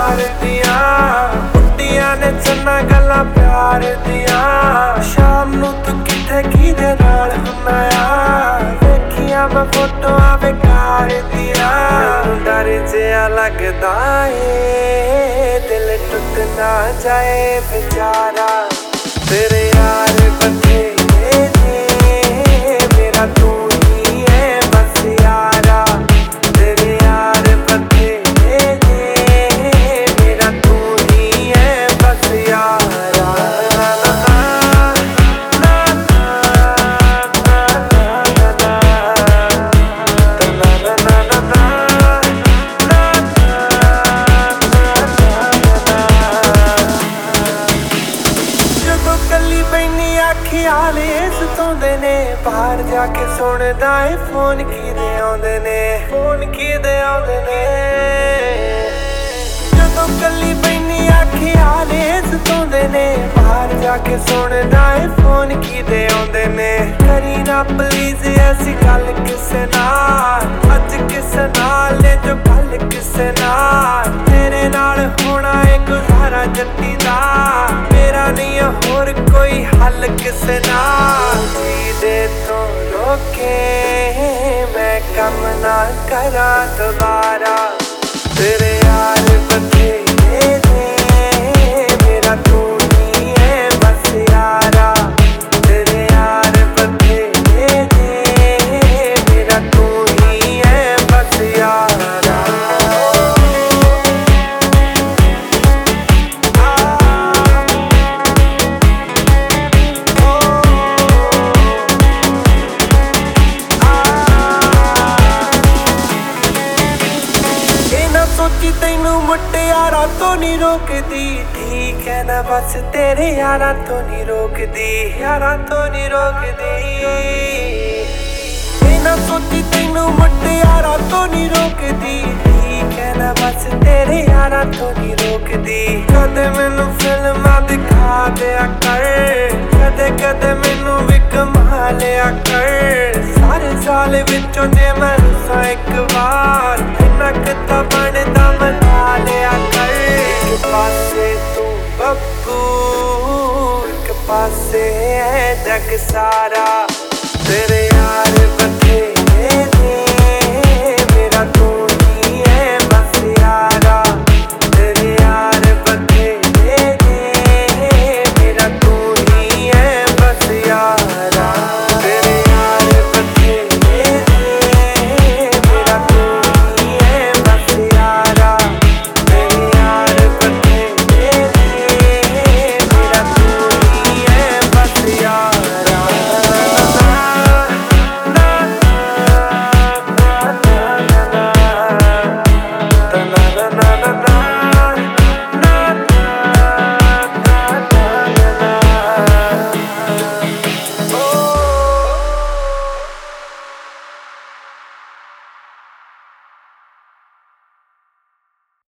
यार दिया बुड्डियां ने चन्ना गल्लां प्यार दिया शाम नू तू किथे किदे नाल हुन्ना यार वेखियां मैं फोटोआं बेकार दिया डर जिहा लगदा ए दिल टुट ना जाए बेचारा तेरे यार बथेरे ने मेरा तू ही है बस यारा तेरे यार बथेरे ने मेरा तू ही है बस यारा कली बैनी आखियाले सताउंदे ने बाहर जाके सुनदा ए फोन किदे आउंदे ने फोन किदे आउंदे ने जदों कली बैनी आखियाले सताउंदे ने बाहर जाके सुनदा ए फोन किदे आउंदे ने करी ना प्लीज ऐसी गल किसे नाल अज किसे नाल ने जो कल किसे नाल तेरे नाल होना ए गुजारा जट्टी दा मेरा नहीं होर कोई हल किसे नाल दे तो रोके मैं कम ना करा दोबारा तेरे यार बथेरे ने मेरा तू ही है बस यारा तेरे यार बथेरे ने मेरा तू ही है बस यारा सोची तैनू मुटियारा तो नहीं रोकदी ठीक है ना बस तेरे यारा तो नहीं रोकदी यारा तो नहीं रोकदी ना सोची तैनू मुटियारा तो नहीं रोकदी ठीक है ना बस तेरे यारा तो नहीं रोकदी कदे मैनू फिल्मां दिखा दिया कर कदे कदे मैनू भी कमा लिया कर सारे साल विचों जे मैं रुसां एक बार इन्ना किता बनदा मना लिया कर एक पासे तू बब्बू एक पासे है जग सारा